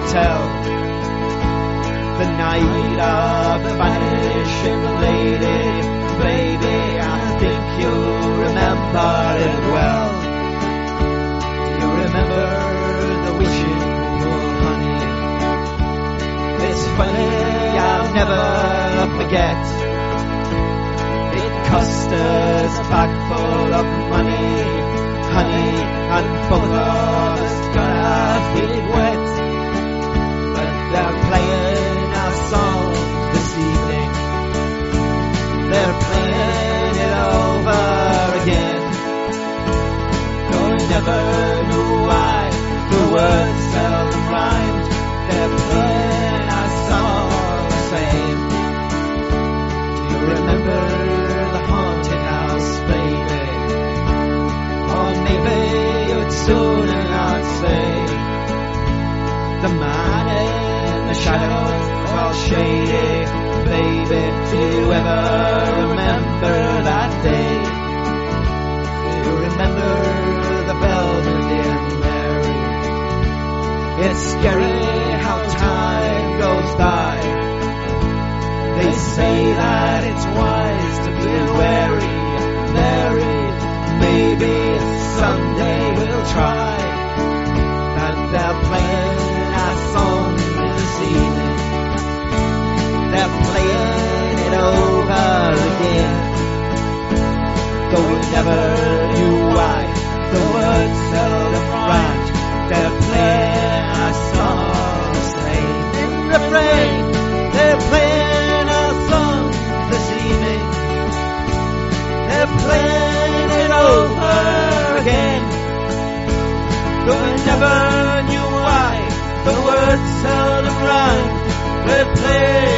tell the night of the vanishing lady. Baby, I think you'll remember it well. You remember the wishing for honey. It's funny, I'll never forget. It cost us a bag full of money, honey, and both of us got our feet wet. But they're playing our song this evening. They're playing it over again. Though I never knew why the words seldom rhymed. They're playing our song the same. You remember the haunted house, baby? Or maybe you'd sooner not say. The man in the shadows all shady. Baby, do you ever remember that day? Do you remember the Belvedere, Mary? It's scary how time goes by. They say that it's wise to be wary, Mary. Maybe someday we'll try. And they're playing our song this evening. They're playing it over again. Though we never knew why the words seldom rhymed. They're playing our song the same. In refrain, they're playing our song this evening. They're playing it over again. Though we never knew why the words seldom rhymed. They're playing